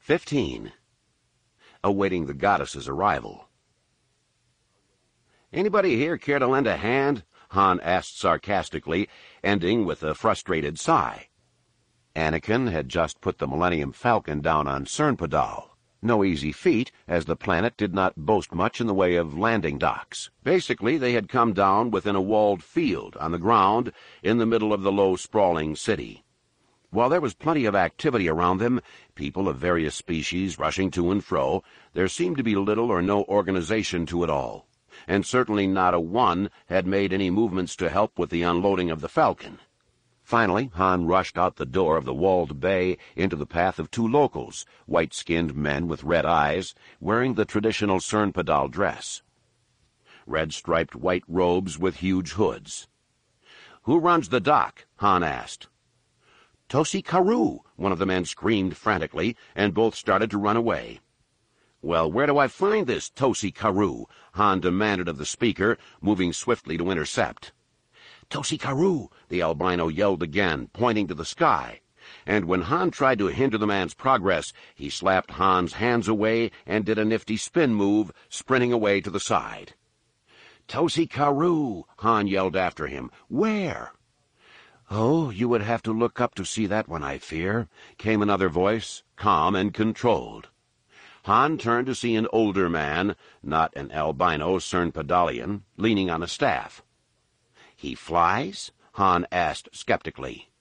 15. Awaiting the goddess's arrival. "Anybody here care to lend a hand?" Han asked sarcastically, ending with a frustrated sigh. Anakin had just put the Millennium Falcon down on Cernpedal. No easy feat, as the planet did not boast much in the way of landing docks. Basically, they had come down within a walled field on the ground in the middle of the low, sprawling city. While there was plenty of activity around them, people of various species rushing to and fro, there seemed to be little or no organization to it all, and certainly not a one had made any movements to help with the unloading of the Falcon. Finally, Han rushed out the door of the walled bay into the path of two locals, white-skinned men with red eyes, wearing the traditional Cernpedal dress. Red-striped white robes with huge hoods. "Who runs the dock?" Han asked. "Tosi Karu," one of the men screamed frantically, and both started to run away. "Well, where do I find this Tosi Karu?" Han demanded of the speaker, moving swiftly to intercept. "Tosi Karu," the albino yelled again, pointing to the sky, and when Han tried to hinder the man's progress, he slapped Han's hands away and did a nifty spin move, sprinting away to the side. "Tosi Karu," Han yelled after him. "Where?" "Oh, you would have to look up to see that one, I fear," came another voice, calm and controlled. Han turned to see an older man, not an albino Cernpedalian, leaning on a staff. "He flies?" Han asked skeptically.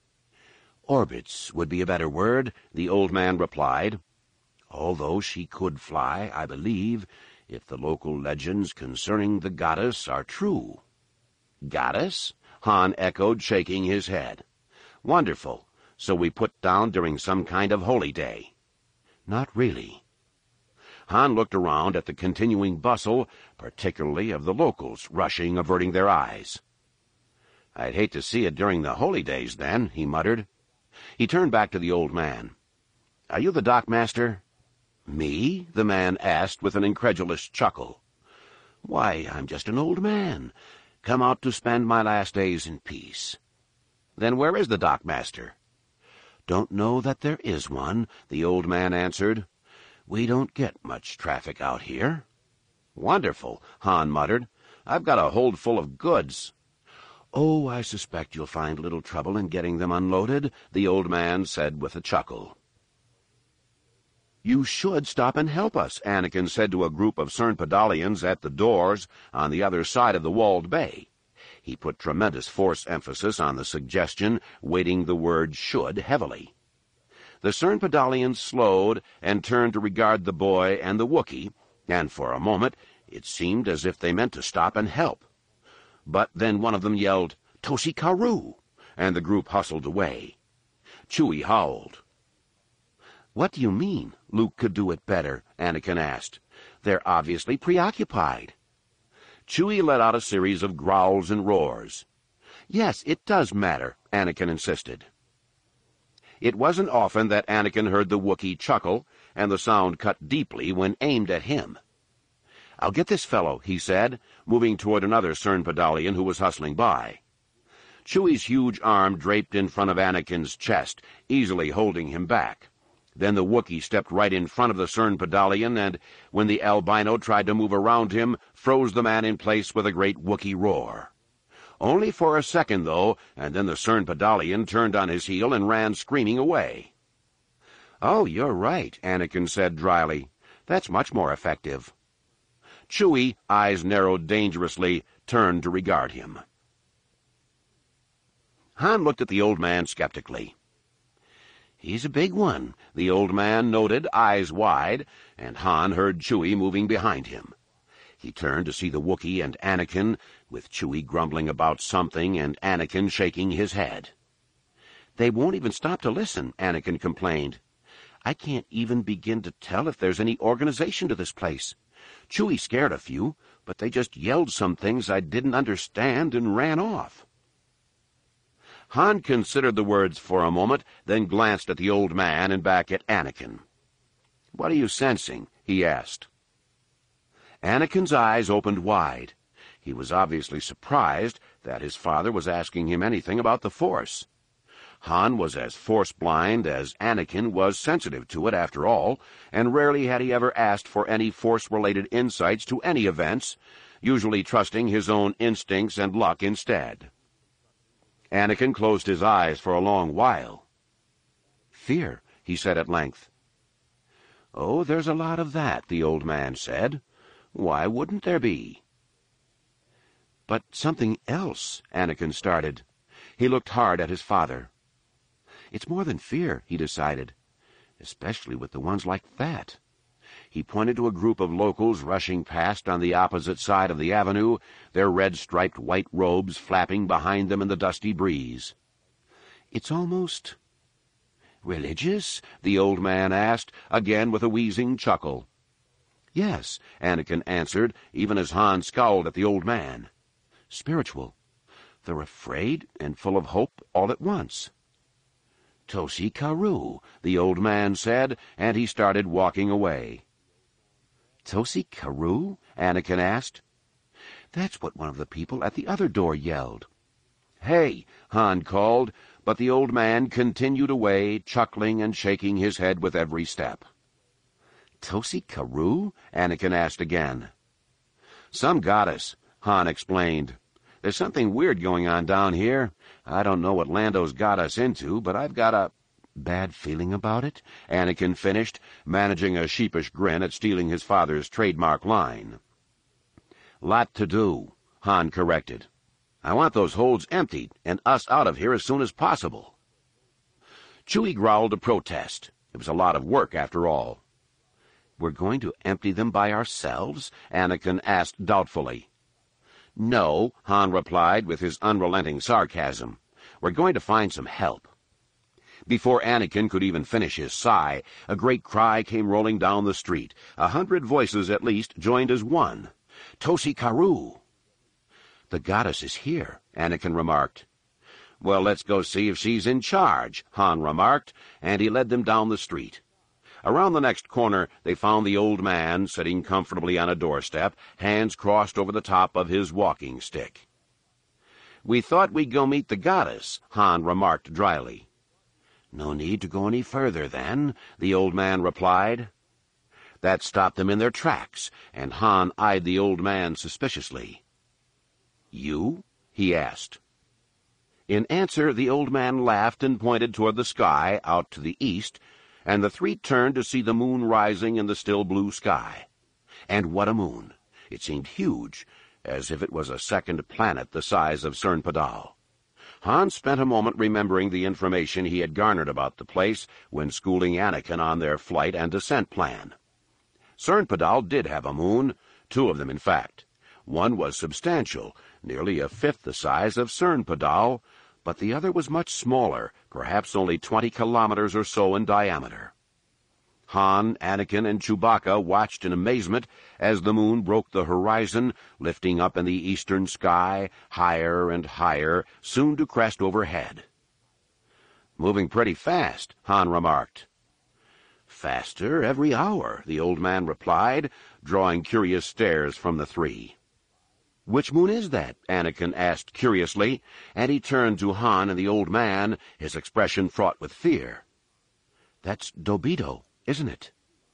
"Orbits would be a better word," the old man replied. "Although she could fly, I believe, if the local legends concerning the goddess are true." "Goddess?" Han echoed, shaking his head. "Wonderful. So we put down during some kind of holy day." "Not really." Han looked around at the continuing bustle, particularly of the locals rushing, averting their eyes. "I'd hate to see it during the holy days, then," he muttered. He turned back to the old man. "Are you the dockmaster?" "Me?" the man asked with an incredulous chuckle. "Why, I'm just an old man, come out to spend my last days in peace." "Then where is the dockmaster?" "Don't know that there is one," the old man answered. "We don't get much traffic out here." "Wonderful," Han muttered. "I've got a hold full of goods." "Oh, I suspect you'll find little trouble in getting them unloaded," the old man said with a chuckle. "You should stop and help us," Anakin said to a group of Cernpedalians at the doors on the other side of the walled bay. He put tremendous force emphasis on the suggestion, weighting the word should heavily. The Cernpedalians slowed and turned to regard the boy and the Wookiee, and for a moment it seemed as if they meant to stop and help. But then one of them yelled, "Tosi Karu," and the group hustled away. Chewie howled. "What do you mean, Luke could do it better?" Anakin asked. "They're obviously preoccupied." Chewie let out a series of growls and roars. "Yes, it does matter," Anakin insisted. It wasn't often that Anakin heard the Wookiee chuckle, and the sound cut deeply when aimed at him. "I'll get this fellow," he said, moving toward another Cernpedalian who was hustling by. Chewie's huge arm draped in front of Anakin's chest, easily holding him back. Then the Wookiee stepped right in front of the Cernpedalian, and, when the albino tried to move around him, froze the man in place with a great Wookiee roar. Only for a second, though, and then the Cernpedalian turned on his heel and ran screaming away. "Oh, you're right," Anakin said dryly. "That's much more effective." Chewie, eyes narrowed dangerously, turned to regard him. Han looked at the old man skeptically. "He's a big one," the old man noted, eyes wide, and Han heard Chewie moving behind him. He turned to see the Wookiee and Anakin, with Chewie grumbling about something and Anakin shaking his head. "They won't even stop to listen," Anakin complained. "I can't even begin to tell if there's any organization to this place. Chewie scared a few, but they just yelled some things I didn't understand and ran off." Han considered the words for a moment, then glanced at the old man and back at Anakin. "What are you sensing?" he asked. Anakin's eyes opened wide. He was obviously surprised that his father was asking him anything about the Force. Han was as force-blind as Anakin was sensitive to it, after all, and rarely had he ever asked for any force-related insights to any events, usually trusting his own instincts and luck instead. Anakin closed his eyes for a long while. "Fear," he said at length. "Oh, there's a lot of that," the old man said. "Why wouldn't there be?" "But something else," Anakin started. He looked hard at his father. "It's more than fear," he decided, "especially with the ones like that." He pointed to a group of locals rushing past on the opposite side of the avenue, their red-striped white robes flapping behind them in the dusty breeze. "It's almost religious?" the old man asked, again with a wheezing chuckle. "Yes," Anakin answered, even as Han scowled at the old man. "Spiritual. They're afraid and full of hope all at once." "Tosi Karu," the old man said, and he started walking away. "Tosi Karu?" Anakin asked. "That's what one of the people at the other door yelled." "Hey!" Han called, but the old man continued away, chuckling and shaking his head with every step. "Tosi Karu?" Anakin asked again. "Some goddess," Han explained. "There's something weird going on down here. I don't know what Lando's got us into, but I've got a bad feeling about it," Anakin finished, managing a sheepish grin at stealing his father's trademark line. "Lot to do," Han corrected. "I want those holds emptied and us out of here as soon as possible." Chewie growled a protest. It was a lot of work, after all. "We're going to empty them by ourselves?" Anakin asked doubtfully. "No," Han replied with his unrelenting sarcasm. "We're going to find some help." Before Anakin could even finish his sigh, a great cry came rolling down the street. 100 voices at least joined as one. "Tosi Karu!" "The goddess is here," Anakin remarked. "Well, let's go see if she's in charge," Han remarked, and he led them down the street. Around the next corner, they found the old man sitting comfortably on a doorstep, hands crossed over the top of his walking stick. "We thought we'd go meet the goddess," Han remarked dryly. "No need to go any further, then," the old man replied. That stopped them in their tracks, and Han eyed the old man suspiciously. "You?" he asked. In answer, the old man laughed and pointed toward the sky, out to the east, and the three turned to see the moon rising in the still blue sky. And what a moon! It seemed huge, as if it was a second planet the size of Cern Padal. Han spent a moment remembering the information he had garnered about the place when schooling Anakin on their flight and descent plan. Cern Padal did have a moon, 2 of them in fact. One was substantial, nearly a fifth the size of Cern Padal, but the other was much smaller, perhaps only 20 kilometers or so in diameter. Han, Anakin, and Chewbacca watched in amazement as the moon broke the horizon, lifting up in the eastern sky, higher and higher, soon to crest overhead. "Moving pretty fast," Han remarked. "Faster every hour," the old man replied, drawing curious stares from the three. "Which moon is that?" Anakin asked curiously, and he turned to Han and the old man, his expression fraught with fear. "That's Dobito, isn't it?"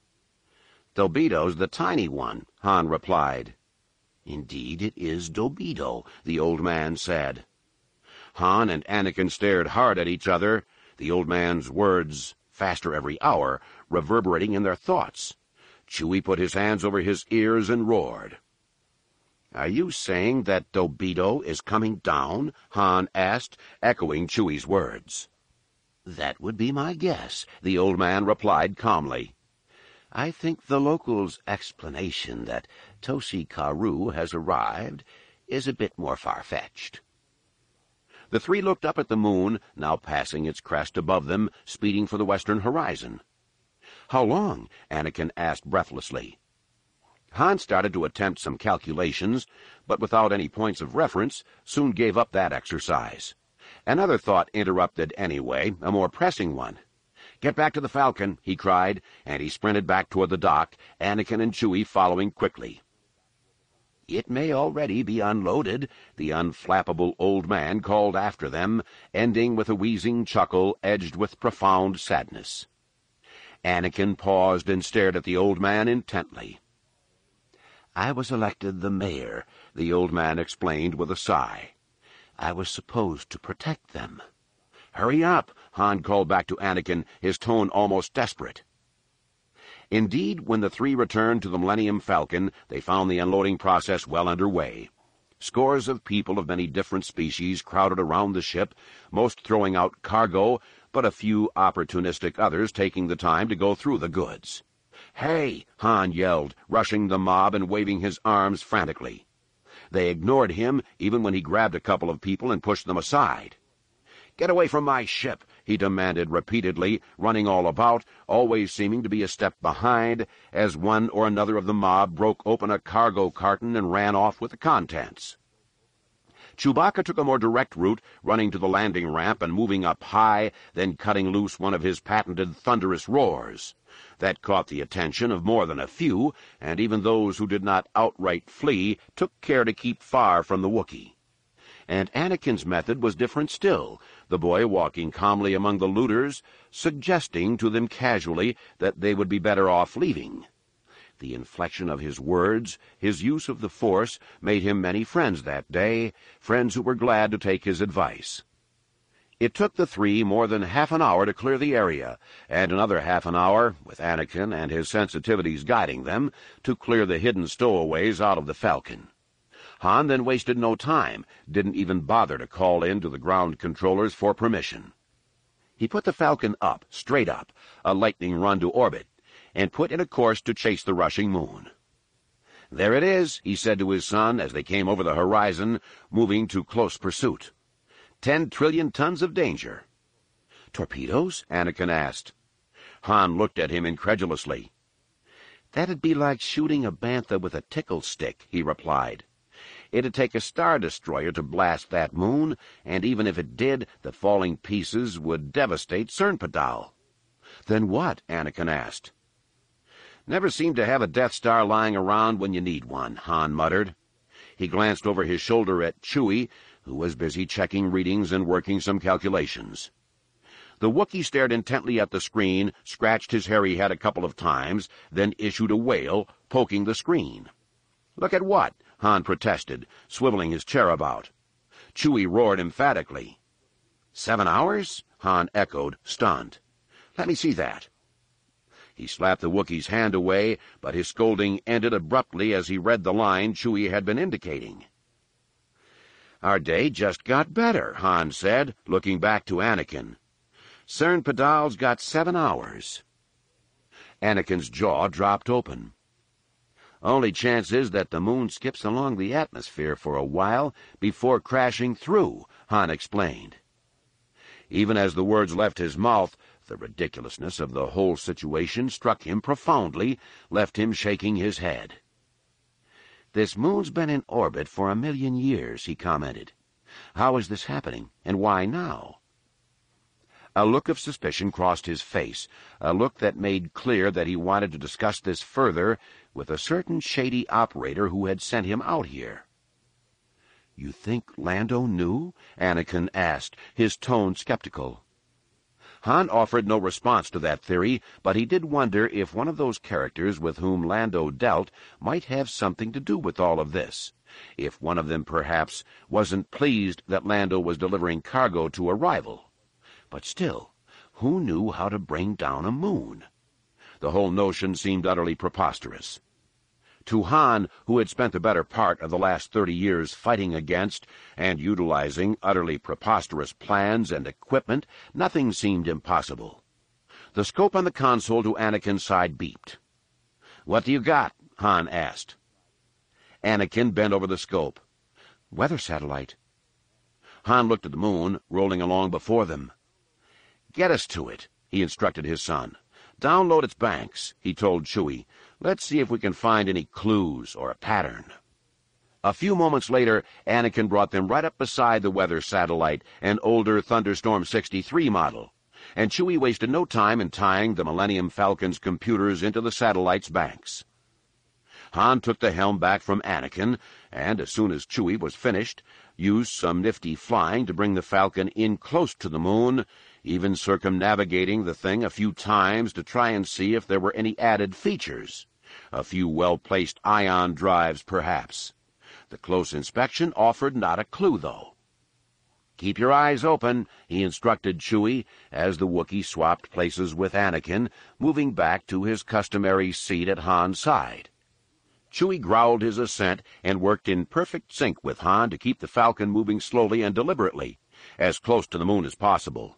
"Dobito's the tiny one," Han replied. "Indeed it is Dobito," the old man said. Han and Anakin stared hard at each other, the old man's words, "faster every hour," reverberating in their thoughts. Chewie put his hands over his ears and roared. "Are you saying that Dobito is coming down?" Han asked, echoing Chewie's words. "That would be my guess," the old man replied calmly. "I think the locals' explanation that Tosi Karu has arrived is a bit more far-fetched." The three looked up at the moon, now passing its crest above them, speeding for the western horizon. "How long?" Anakin asked breathlessly. Han started to attempt some calculations, but without any points of reference, soon gave up that exercise. Another thought interrupted anyway, a more pressing one. "Get back to the Falcon," he cried, and he sprinted back toward the dock, Anakin and Chewie following quickly. "It may already be unloaded," the unflappable old man called after them, ending with a wheezing chuckle edged with profound sadness. Anakin paused and stared at the old man intently. "I was elected the mayor," the old man explained with a sigh. "I was supposed to protect them." "Hurry up," Han called back to Anakin, his tone almost desperate. Indeed, when the three returned to the Millennium Falcon, they found the unloading process well underway. Scores of people of many different species crowded around the ship, most throwing out cargo, but a few opportunistic others taking the time to go through the goods. "Hey!" Han yelled, rushing the mob and waving his arms frantically. They ignored him even when he grabbed a couple of people and pushed them aside. "Get away from my ship!" he demanded repeatedly, running all about, always seeming to be a step behind, as one or another of the mob broke open a cargo carton and ran off with the contents. Chewbacca took a more direct route, running to the landing ramp and moving up high, then cutting loose one of his patented thunderous roars. That caught the attention of more than a few, and even those who did not outright flee took care to keep far from the Wookiee. And Anakin's method was different still, the boy walking calmly among the looters, suggesting to them casually that they would be better off leaving. The inflection of his words, his use of the Force, made him many friends that day, friends who were glad to take his advice. It took the three more than half an hour to clear the area, and another half an hour, with Anakin and his sensitivities guiding them, to clear the hidden stowaways out of the Falcon. Han then wasted no time, didn't even bother to call in to the ground controllers for permission. He put the Falcon up, straight up, a lightning run to orbit, and put in a course to chase the rushing moon. "There it is," he said to his son as they came over the horizon, moving to close pursuit. 10 trillion tons of danger. "Torpedoes?" Anakin asked. Han looked at him incredulously. "That'd be like shooting a bantha with a tickle stick," he replied. "It'd take a Star Destroyer to blast that moon, and even if it did, the falling pieces would devastate Cernpedal." "Then what?" Anakin asked. "Never seem to have a Death Star lying around when you need one," Han muttered. He glanced over his shoulder at Chewie, who was busy checking readings and working some calculations. The Wookiee stared intently at the screen, scratched his hairy head a couple of times, then issued a wail, poking the screen. "Look at what?" Han protested, swiveling his chair about. Chewie roared emphatically. 7 hours? Han echoed, stunned. "Let me see that." He slapped the Wookiee's hand away, but his scolding ended abruptly as he read the line Chewie had been indicating. "Our day just got better," Han said, looking back to Anakin. "Cernpedal's got 7 hours. Anakin's jaw dropped open. "Only chance is that the moon skips along the atmosphere for a while before crashing through," Han explained. Even as the words left his mouth, the ridiculousness of the whole situation struck him profoundly, left him shaking his head. "This moon's been in orbit for 1,000,000 years," he commented. "How is this happening, and why now?" A look of suspicion crossed his face, a look that made clear that he wanted to discuss this further with a certain shady operator who had sent him out here. "You think Lando knew?" Anakin asked, his tone skeptical. Han offered no response to that theory, but he did wonder if one of those characters with whom Lando dealt might have something to do with all of this, if one of them perhaps wasn't pleased that Lando was delivering cargo to a rival. But still, who knew how to bring down a moon? The whole notion seemed utterly preposterous. To Han, who had spent the better part of the last 30 years fighting against and utilizing utterly preposterous plans and equipment, nothing seemed impossible. The scope on the console to Anakin's side beeped. "What do you got?" Han asked. Anakin bent over the scope. "Weather satellite." Han looked at the moon, rolling along before them. "Get us to it," he instructed his son. "Download its banks," he told Chewie. "Let's see if we can find any clues or a pattern." A few moments later, Anakin brought them right up beside the weather satellite, an older Thunderstorm 63 model, and Chewie wasted no time in tying the Millennium Falcon's computers into the satellite's banks. Han took the helm back from Anakin, and as soon as Chewie was finished, used some nifty flying to bring the Falcon in close to the moon, even circumnavigating the thing a few times to try and see if there were any added features. A few well-placed ion drives, perhaps. The close inspection offered not a clue, though. "Keep your eyes open," he instructed Chewie, as the Wookiee swapped places with Anakin, moving back to his customary seat at Han's side. Chewie growled his assent and worked in perfect sync with Han to keep the Falcon moving slowly and deliberately, as close to the moon as possible.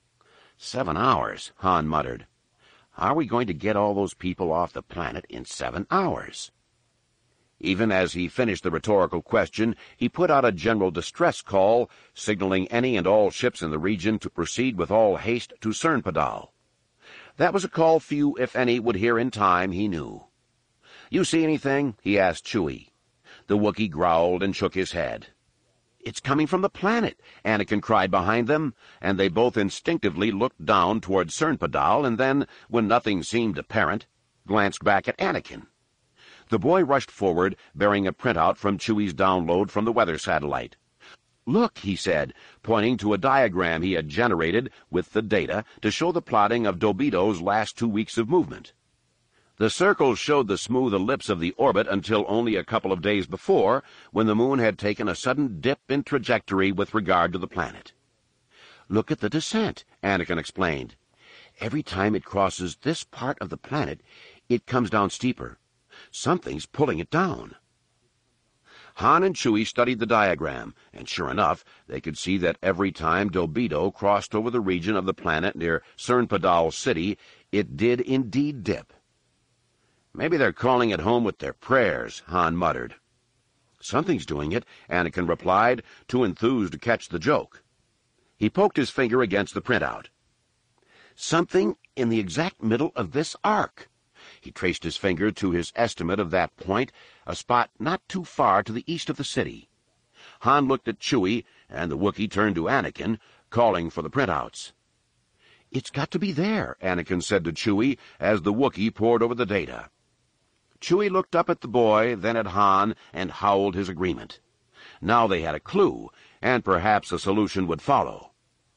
7 hours, Han muttered. How are we going to get all those people off the planet in 7 hours? Even as he finished the rhetorical question, he put out a general distress call, signaling any and all ships in the region to proceed with all haste to Cernpedal. That was a call few, if any, would hear in time, he knew. "You see anything?" he asked Chewie. The Wookiee growled and shook his head. "It's coming from the planet," Anakin cried behind them, and they both instinctively looked down toward Cernpedal and then, when nothing seemed apparent, glanced back at Anakin. The boy rushed forward, bearing a printout from Chewie's download from the weather satellite. "Look," he said, pointing to a diagram he had generated with the data to show the plotting of Dobido's last 2 weeks of movement. The circles showed the smooth ellipse of the orbit until only a couple of days before, when the moon had taken a sudden dip in trajectory with regard to the planet. "Look at the descent," Anakin explained. "Every time it crosses this part of the planet, it comes down steeper. Something's pulling it down." Han and Chewie studied the diagram, and sure enough, they could see that every time Dobido crossed over the region of the planet near Cernpedal City, it did indeed dip. "Maybe they're calling it home with their prayers," Han muttered. "Something's doing it," Anakin replied, too enthused to catch the joke. He poked his finger against the printout. "Something in the exact middle of this arc." He traced his finger to his estimate of that point, a spot not too far to the east of the city. Han looked at Chewie, and the Wookiee turned to Anakin, calling for the printouts. "It's got to be there," Anakin said to Chewie, as the Wookiee pored over the data. Chewie looked up at the boy, then at Han, and howled his agreement. Now they had a clue, and perhaps a solution would follow.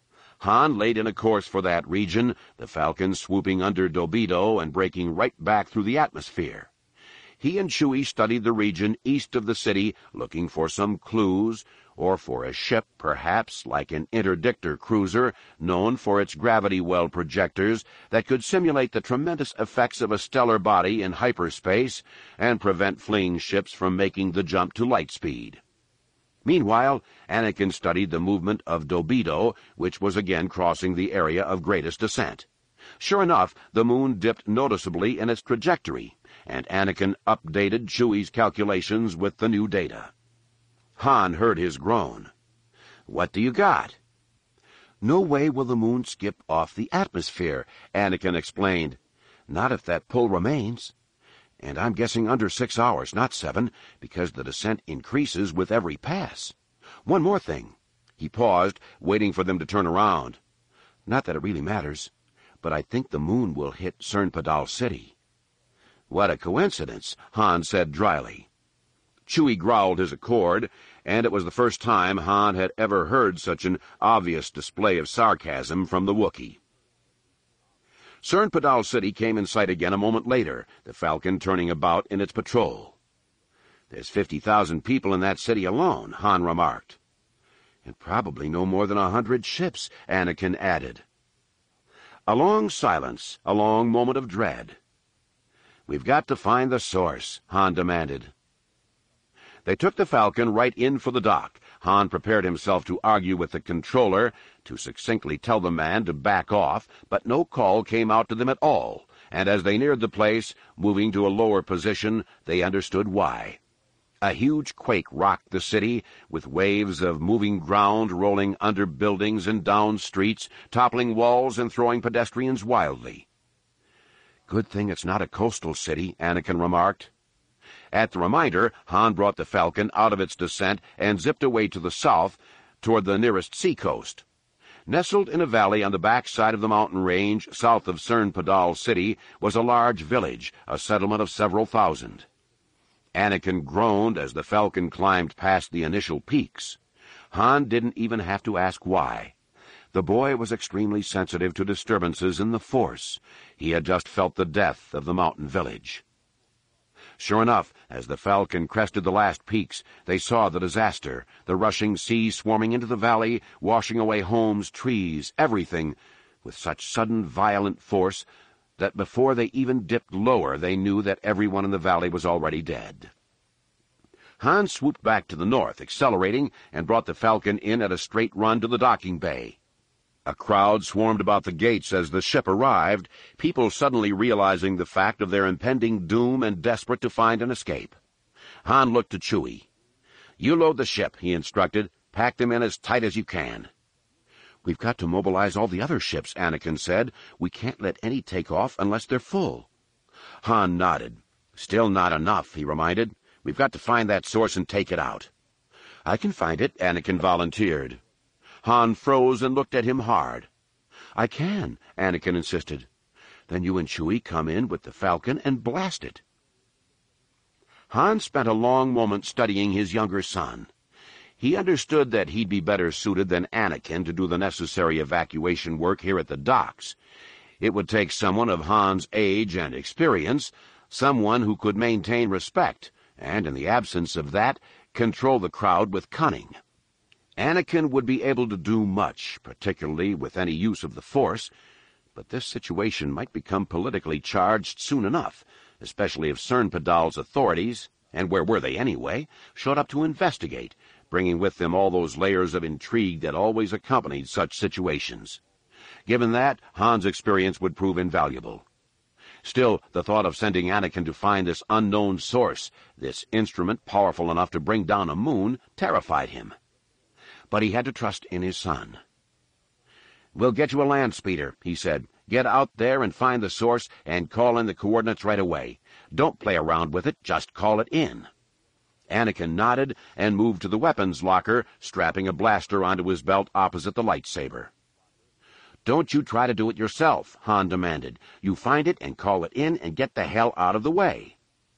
Han laid in a course for that region, the Falcon swooping under Dobido and breaking right back through the atmosphere. He and Chewie studied the region east of the city, looking for some clues, or for a ship, perhaps, like an interdictor cruiser, known for its gravity well projectors, that could simulate the tremendous effects of a stellar body in hyperspace and prevent fleeing ships from making the jump to light speed. Meanwhile, Anakin studied the movement of Dobido, which was again crossing the area of greatest descent. Sure enough, the moon dipped noticeably in its trajectory, and Anakin updated Chewie's calculations with the new data. Han heard his groan. "What do you got?" "No way will the moon skip off the atmosphere," Anakin explained. "Not if that pull remains. And I'm guessing under 6 hours, not 7, because the descent increases with every pass. One more thing." He paused, waiting for them to turn around. "Not that it really matters, but I think the moon will hit Cernpedal City." "What a coincidence," Han said dryly. Chewie growled his accord, and it was the first time Han had ever heard such an obvious display of sarcasm from the Wookiee. Cernpedal City came in sight again a moment later, the Falcon turning about in its patrol. "There's 50,000 people in that city alone," Han remarked. "And probably no more than 100 ships," Anakin added. A long silence, a long moment of dread. "We've got to find the source," Han demanded. They took the Falcon right in for the dock. Han prepared himself to argue with the controller, to succinctly tell the man to back off, but no call came out to them at all, and as they neared the place, moving to a lower position, they understood why. A huge quake rocked the city, with waves of moving ground rolling under buildings and down streets, toppling walls and throwing pedestrians wildly. "Good thing it's not a coastal city," Anakin remarked. At the reminder, Han brought the Falcon out of its descent and zipped away to the south, toward the nearest seacoast. Nestled in a valley on the back side of the mountain range south of Cernpedal City was a large village, a settlement of several thousand. Anakin groaned as the Falcon climbed past the initial peaks. Han didn't even have to ask why. The boy was extremely sensitive to disturbances in the Force. He had just felt the death of the mountain village. Sure enough, as the Falcon crested the last peaks, they saw the disaster, the rushing sea swarming into the valley, washing away homes, trees, everything, with such sudden, violent force that before they even dipped lower they knew that everyone in the valley was already dead. Han swooped back to the north, accelerating, and brought the Falcon in at a straight run to the docking bay. A crowd swarmed about the gates as the ship arrived, people suddenly realizing the fact of their impending doom and desperate to find an escape. Han looked to Chewie. "You load the ship," he instructed. "Pack them in as tight as you can." "We've got to mobilize all the other ships," Anakin said. "We can't let any take off unless they're full." Han nodded. "Still not enough," he reminded. "We've got to find that source and take it out." "I can find it," Anakin volunteered. Han froze and looked at him hard. "I can," Anakin insisted. "Then you and Chewie come in with the Falcon and blast it." Han spent a long moment studying his younger son. He understood that he'd be better suited than Anakin to do the necessary evacuation work here at the docks. It would take someone of Han's age and experience, someone who could maintain respect, and, in the absence of that, control the crowd with cunning. Anakin would be able to do much, particularly with any use of the Force, but this situation might become politically charged soon enough, especially if Cern Padal's authorities, and where were they anyway, showed up to investigate, bringing with them all those layers of intrigue that always accompanied such situations. Given that, Han's experience would prove invaluable. Still, the thought of sending Anakin to find this unknown source, this instrument powerful enough to bring down a moon, terrified him. But he had to trust in his son. "We'll get you a land speeder," he said. "Get out there and find the source and call in the coordinates right away. Don't play around with it, just call it in." Anakin nodded and moved to the weapons locker, strapping a blaster onto his belt opposite the lightsaber. "Don't you try to do it yourself," Han demanded. "You find it and call it in and get the hell out of the way."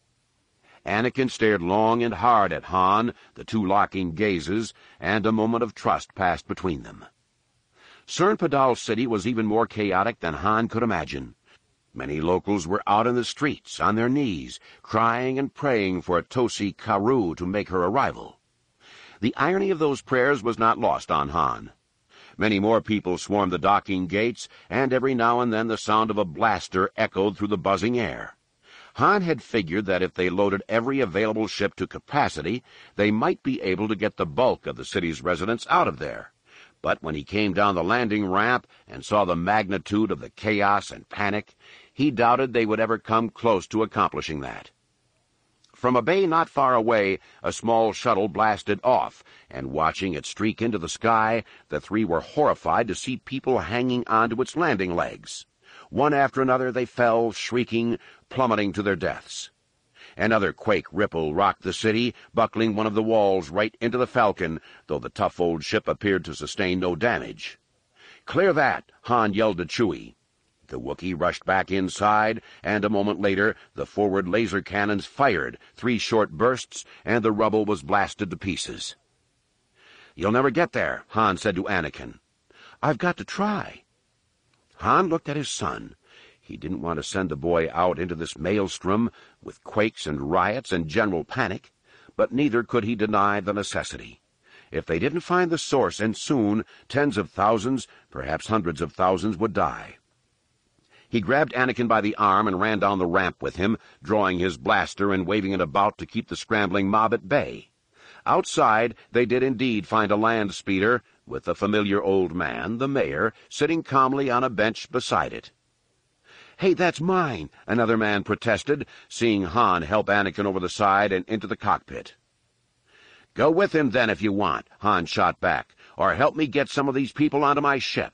Anakin stared long and hard at Han, the two locking gazes, and a moment of trust passed between them. Cern Padal City was even more chaotic than Han could imagine. Many locals were out in the streets, on their knees, crying and praying for Tosi Karu to make her arrival. The irony of those prayers was not lost on Han. Many more people swarmed the docking gates, and every now and then the sound of a blaster echoed through the buzzing air. Han had figured that if they loaded every available ship to capacity, they might be able to get the bulk of the city's residents out of there. But when he came down the landing ramp and saw the magnitude of the chaos and panic, he doubted they would ever come close to accomplishing that. From a bay not far away, a small shuttle blasted off, and watching it streak into the sky, the three were horrified to see people hanging onto its landing legs. One after another they fell, shrieking, plummeting to their deaths. Another quake ripple rocked the city, buckling one of the walls right into the Falcon, though the tough old ship appeared to sustain no damage. "Clear that!" Han yelled to Chewie. The Wookiee rushed back inside, and a moment later the forward laser cannons fired 3 short bursts, and the rubble was blasted to pieces. "You'll never get there," Han said to Anakin. "I've got to try." Han looked at his son. He didn't want to send the boy out into this maelstrom with quakes and riots and general panic, but neither could he deny the necessity. If they didn't find the source, and soon, tens of thousands, perhaps hundreds of thousands, would die. He grabbed Anakin by the arm and ran down the ramp with him, drawing his blaster and waving it about to keep the scrambling mob at bay. Outside, they did indeed find a land speeder, with the familiar old man, the mayor, sitting calmly on a bench beside it. "Hey, that's mine," another man protested, seeing Han help Anakin over the side and into the cockpit. "Go with him, then, if you want," Han shot back, "or help me get some of these people onto my ship."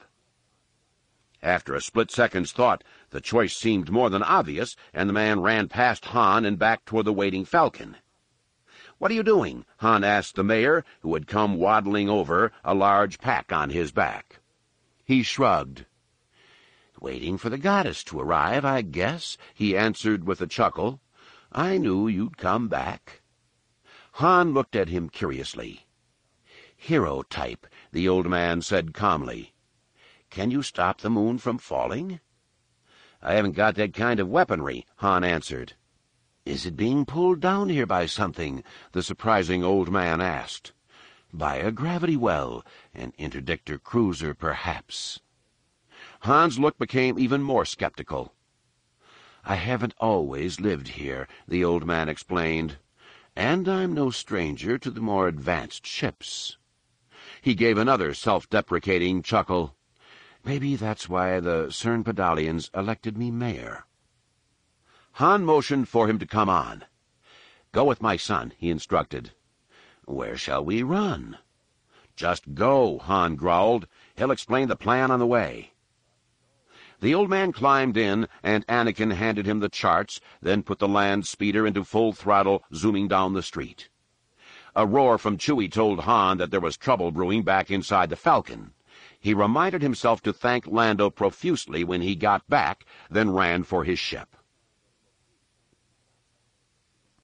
After a split-second's thought, the choice seemed more than obvious, and the man ran past Han and back toward the waiting Falcon. "What are you doing?" Han asked the mayor, who had come waddling over, a large pack on his back. He shrugged. "Waiting for the goddess to arrive, I guess," he answered with a chuckle. I knew you'd come back." Han looked at him curiously. "Hero type," the old man said calmly. "Can you stop the moon from falling?" "I haven't got that kind of weaponry," Han answered. "Is it being pulled down here by something?" the surprising old man asked. "By a gravity well, an interdictor cruiser, perhaps." Han's look became even more skeptical. "I haven't always lived here," the old man explained, "and I'm no stranger to the more advanced ships." He gave another self-deprecating chuckle. "Maybe that's why the Cernpedalians elected me mayor." Han motioned for him to come on. "Go with my son," he instructed. "Where shall we run?" "Just go," Han growled. "He'll explain the plan on the way." The old man climbed in, and Anakin handed him the charts, then put the land speeder into full throttle, zooming down the street. A roar from Chewie told Han that there was trouble brewing back inside the Falcon. He reminded himself to thank Lando profusely when he got back, then ran for his ship.